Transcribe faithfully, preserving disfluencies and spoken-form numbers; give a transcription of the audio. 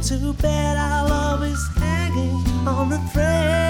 Too bad our love is hanging on the thread.